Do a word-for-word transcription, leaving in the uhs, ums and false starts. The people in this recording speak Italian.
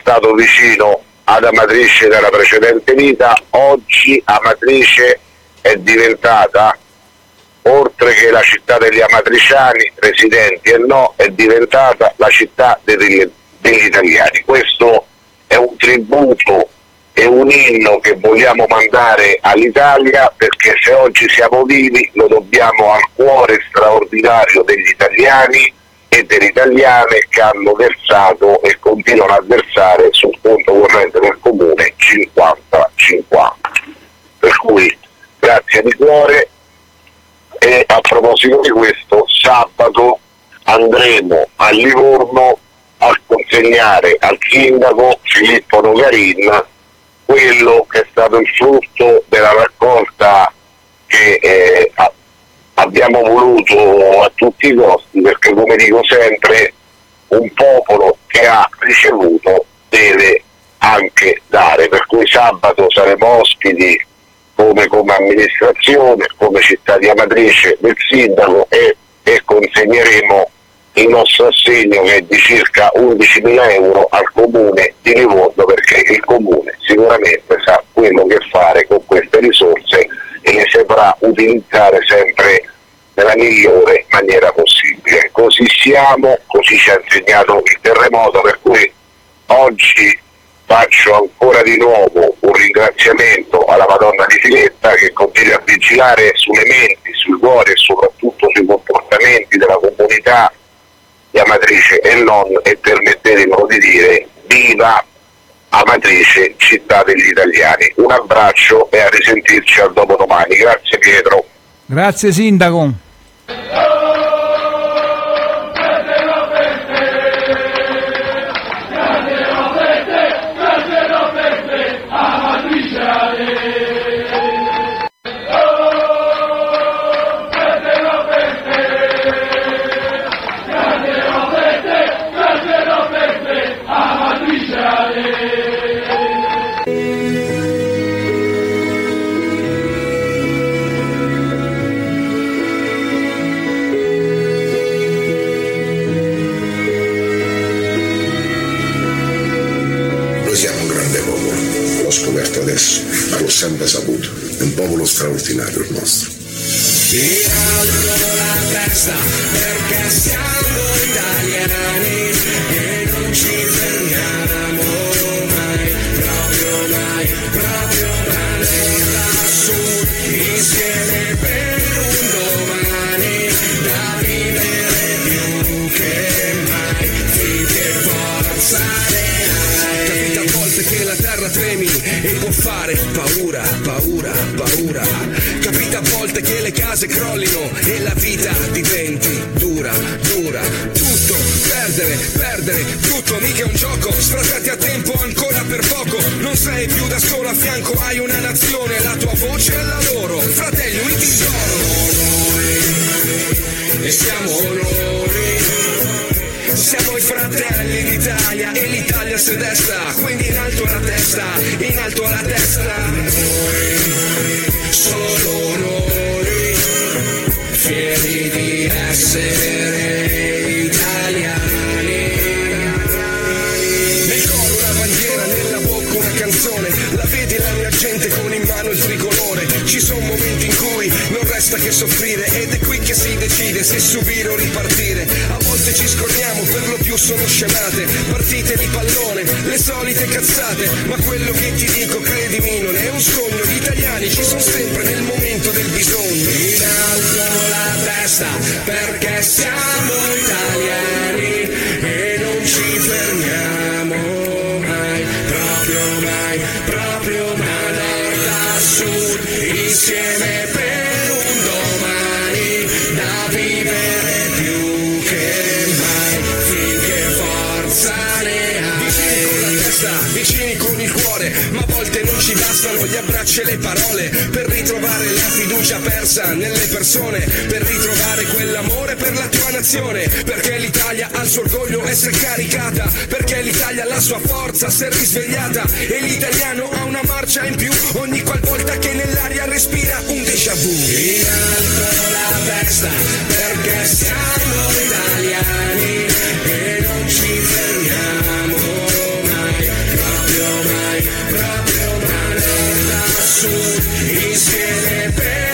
stato vicino ad Amatrice nella precedente vita, oggi Amatrice è diventata, oltre che la città degli amatriciani, residenti e no, è diventata la città degli, degli italiani. Questo è un tributo e un inno che vogliamo mandare all'Italia, perché se oggi siamo vivi lo dobbiamo al cuore straordinario degli italiani e delle italiane che hanno versato e continuano a versare sul conto corrente del comune cinquanta cinquanta. Per cui grazie di cuore. E a proposito di questo, sabato andremo a Livorno a consegnare al sindaco Filippo Nogarin quello che è stato il frutto della raccolta che eh, abbiamo voluto a tutti i costi, perché come dico sempre, un popolo che ha ricevuto deve anche dare, per cui sabato saremo ospiti come, come amministrazione, come città di Amatrice del sindaco e, e consegneremo il nostro assegno, che è di circa undicimila euro, al comune di Livorno, perché il comune sicuramente sa quello che fare con queste risorse e le saprà utilizzare sempre nella migliore maniera possibile. Così siamo, così ci ha insegnato il terremoto, per cui oggi faccio ancora di nuovo un ringraziamento alla Madonna di Filetta, che continua a vigilare sulle menti, sui cuori e soprattutto sui comportamenti della comunità di Amatrice e non, e permettetemelo di dire viva Amatrice, città degli italiani. Un abbraccio e a risentirci al dopodomani. Grazie Pietro. Grazie sindaco. Adesso, ma l'ho sempre saputo, è un popolo straordinario il nostro. Ti alzo la testa perché siamo italiani e non ci fermiamo mai, proprio mai, proprio mai, lassù insieme per un domani da vivere più che mai, finché forza ne hai. Capita a volte che la terra tremi e può fare paura, paura, paura. Capita a volte che le case crollino e la vita diventi dura, dura. Tutto, perdere, perdere, tutto, mica è un gioco. Sfrasati a tempo ancora per poco. Non sei più da solo, a fianco hai una nazione, la tua voce è la loro. Fratelli, uniti sono noi e siamo noi. Siamo i fratelli d'Italia e l'Italia si desta, quindi in alto la testa, in alto la testa. Noi, solo noi, fieri di essere italiani. Nel coro una bandiera, nella bocca una canzone, la vedi la mia gente con in mano il tricolore. Ci sono momenti in cui non resta che soffrire ed è qui che si decide se subire o ripartire. A volte ci scordiamo, per lo più sono scemate, partite di pallone, le solite cazzate, ma quello che ti dico credimi non è un sogno. Gli italiani ci sono sempre nel momento del bisogno. In alto la testa perché siamo italiani e non ci fermiamo mai, proprio mai, proprio mai, nord a sud insieme per un domani da vivere più che mai, finché forza ne hai. Vicini con la testa, vicini con il cuore, ma a volte non ci bastano gli abbracci e le parole per ritrovare la fiducia persa nelle persone, per ritrovare quell'amore per la tua nazione, perché l'Italia ha il suo orgoglio essere caricata, perché l'Italia ha la sua forza se risvegliata e l'italiano ha una marcia in più ogni qualvolta che nell'aria respira un déjà vu. In alto la testa perché siamo italiani e non ci fermiamo mai, insieme per